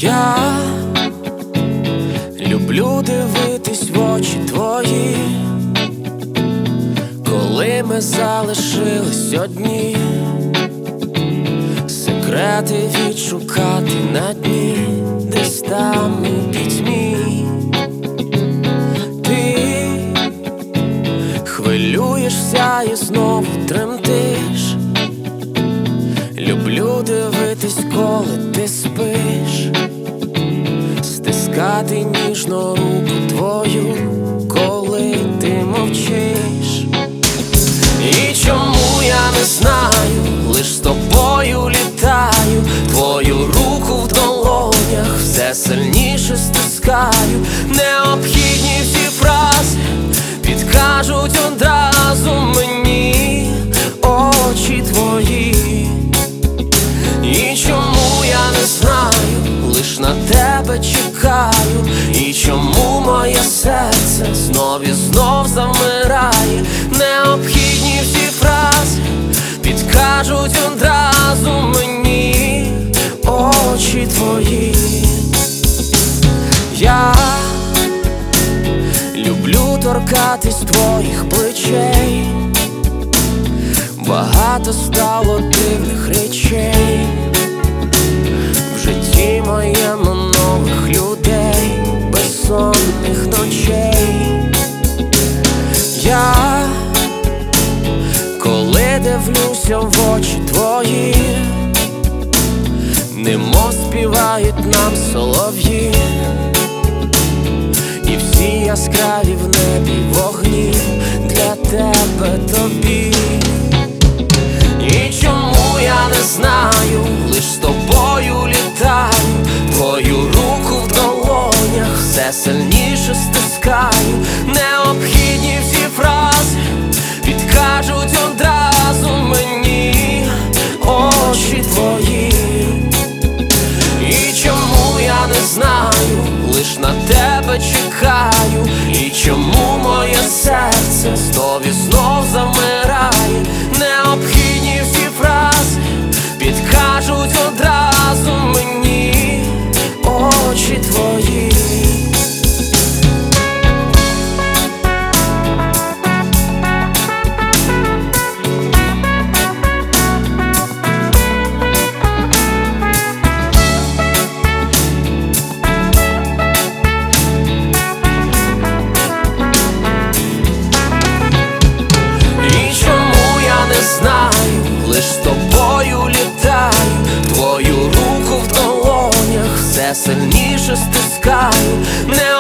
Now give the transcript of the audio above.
Я люблю дивитись в очі твої, коли ми залишились одні, секрети відшукати на дні, десь там у пітьмі. Ти хвилюєшся і знову тремтиш. Люблю дивитись, коли ти спиш, стискати ніжно руку твою, коли ти мовчиш. І чому я не знаю, лиш з тобою літаю, твою руку в долонях все сильніше стискаю. Необхідні всі фрази підкажуть одразу мені очі твої. І чому я не знаю, лиш на тебе чекаю. І чому моє серце знов і знов завмирає. Необхідні всі фрази підкажуть одразу мені очі твої. Я люблю торкатись твоїх плечей. Багато стало дивних речей в житті моєму, нових людей, безсонних ночей. Я, коли дивлюся в очі твої, немов співають нам солов'ї, і всі яскраві в небі вогні для тебе, тобі. І чому я не знаю, лиш з тобою літаю, твою руку в долонях все сильніше стискаю. Необхідні всі фрази підкажуть одразу мені очі твої. І чому я не знаю, лиш на тебе чекаю. І чому моє серце знов і знов замирає. Необхідні всі фрази підкажуть одразу мені очі твої. Знаю, лиш з тобою літаю, твою руку в долонях все сильніше стискаю.